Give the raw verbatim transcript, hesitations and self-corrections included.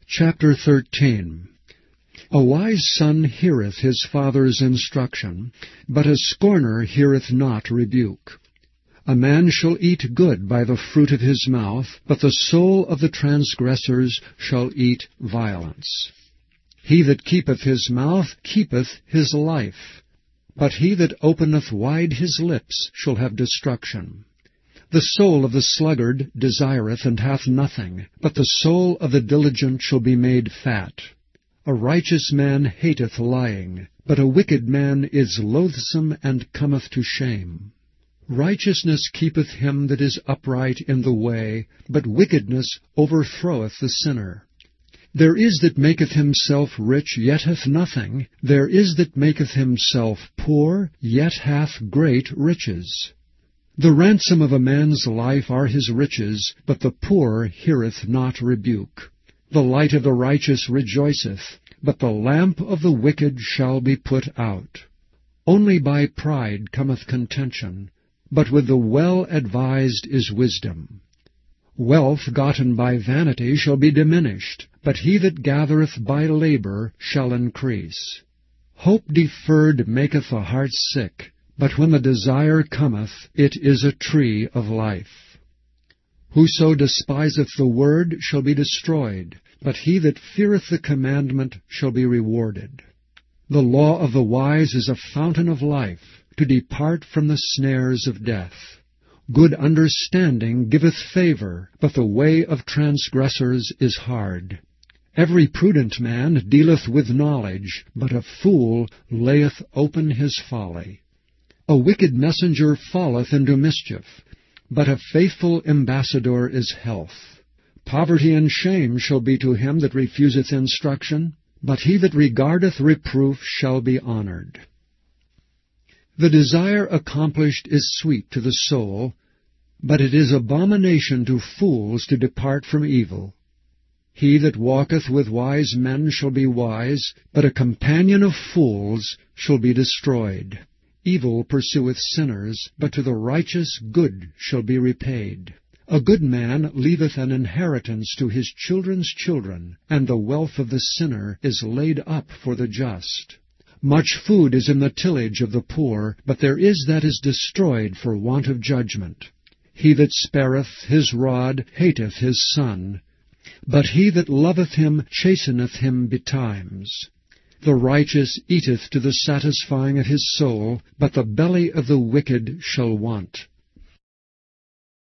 Chapter thirteen. A wise son heareth his father's instruction, but a scorner heareth not rebuke. A man shall eat good by the fruit of his mouth, but the soul of the transgressors shall eat violence. He that keepeth his mouth keepeth his life, but he that openeth wide his lips shall have destruction. The soul of the sluggard desireth and hath nothing, but the soul of the diligent shall be made fat. A righteous man hateth lying, but a wicked man is loathsome and cometh to shame. Righteousness keepeth him that is upright in the way, but wickedness overthroweth the sinner. There is that maketh himself rich, yet hath nothing. There is that maketh himself poor, yet hath great riches. The ransom of a man's life are his riches, but the poor heareth not rebuke. The light of the righteous rejoiceth, but the lamp of the wicked shall be put out. Only by pride cometh contention, but with the well-advised is wisdom. Wealth gotten by vanity shall be diminished, but he that gathereth by labor shall increase. Hope deferred maketh the heart sick, but when the desire cometh, it is a tree of life. Whoso despiseth the word shall be destroyed, but he that feareth the commandment shall be rewarded. The law of the wise is a fountain of life, to depart from the snares of death. Good understanding giveth favor, but the way of transgressors is hard. Every prudent man dealeth with knowledge, but a fool layeth open his folly. A wicked messenger falleth into mischief, but a faithful ambassador is health. Poverty and shame shall be to him that refuseth instruction, but he that regardeth reproof shall be honored. The desire accomplished is sweet to the soul, but it is abomination to fools to depart from evil. He that walketh with wise men shall be wise, but a companion of fools shall be destroyed. Evil pursueth sinners, but to the righteous good shall be repaid. A good man leaveth an inheritance to his children's children, and the wealth of the sinner is laid up for the just. Much food is in the tillage of the poor, but there is that is destroyed for want of judgment. He that spareth his rod hateth his son, but he that loveth him chasteneth him betimes. The righteous eateth to the satisfying of his soul, but the belly of the wicked shall want.